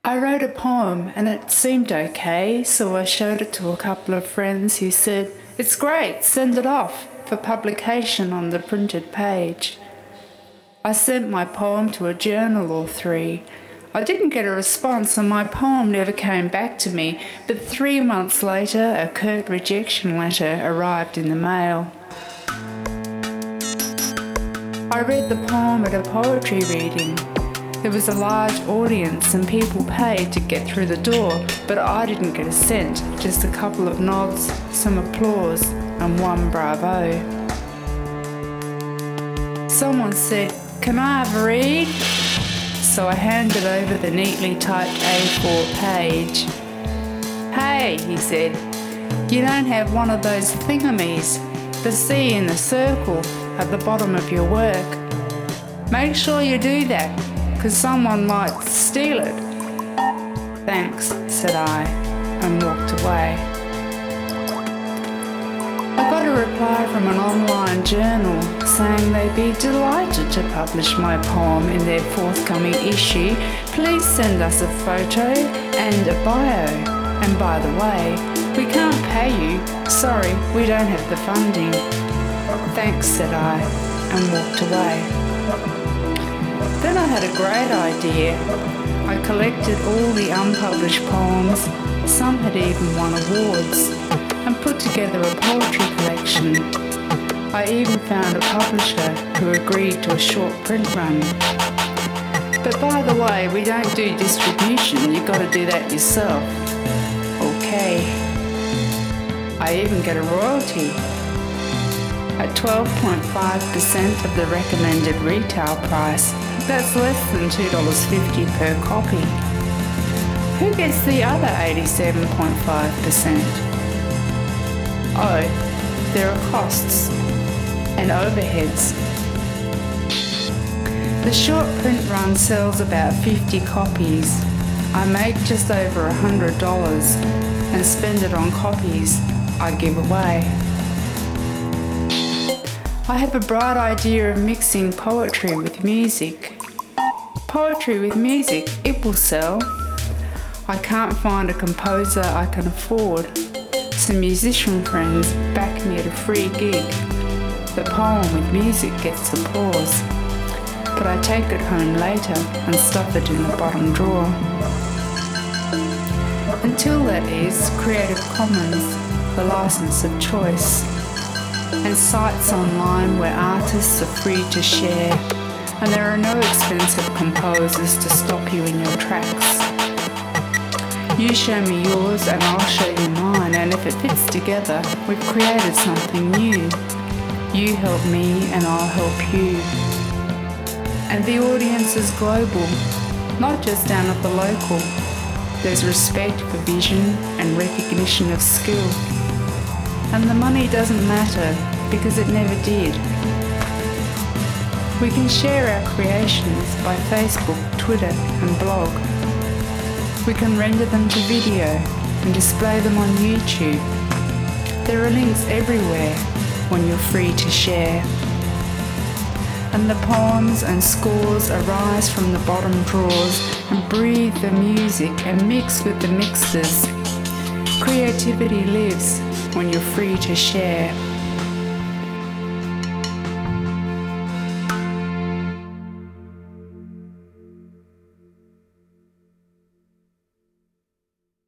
I wrote a poem and it seemed okay, so I showed it to a couple of friends who said, "It's great, send it off for publication on the printed page." I sent my poem to a journal or three. I didn't get a response and my poem never came back to me, but 3 months later a curt rejection letter arrived in the mail. I read the poem at a poetry reading. There was a large audience and people paid to get through the door, but I didn't get a cent, just a couple of nods, some applause, and one bravo. Someone said, "Can I have a read?" So I handed over the neatly typed A4 page. "Hey," he said, "you don't have one of those thingamies, the C in the circle at the bottom of your work. Make sure you do that, because someone might steal it." "Thanks," said I, and walked away. I got a reply from an online journal saying they'd be delighted to publish my poem in their forthcoming issue. Please send us a photo and a bio. And by the way, we can't pay you. Sorry, we don't have the funding. "Thanks," said I, and walked away. Then I had a great idea. I collected all the unpublished poems, some had even won awards, and put together a poetry collection. I even found a publisher who agreed to a short print run. But by the way, we don't do distribution, you've got to do that yourself. Okay. I even get a royalty at 12.5% of the recommended retail price. That's less than $2.50 per copy. Who gets the other 87.5%? Oh, there are costs and overheads. The short print run sells about 50 copies. I make just over $100 and spend it on copies I give away. I have a bright idea of mixing poetry with music. Poetry with music, it will sell. I can't find a composer I can afford. Some musician friends back me at a free gig. The poem with music gets applause, but I take it home later and stuff it in the bottom drawer. Until that is Creative Commons, the license of choice, and sites online where artists are free to share, and there are no expensive composers to stop you in your tracks. You show me yours and I'll show you mine, and if it fits together, we've created something new. You help me and I'll help you. And the audience is global, not just down at the local. There's respect for vision and recognition of skill. And the money doesn't matter because it never did. We can share our creations by Facebook, Twitter and blog. We can render them to video and display them on YouTube. There are links everywhere when you're free to share. And the poems and scores arise from the bottom drawers and breathe the music and mix with the mixers. Creativity lives when you're free to share.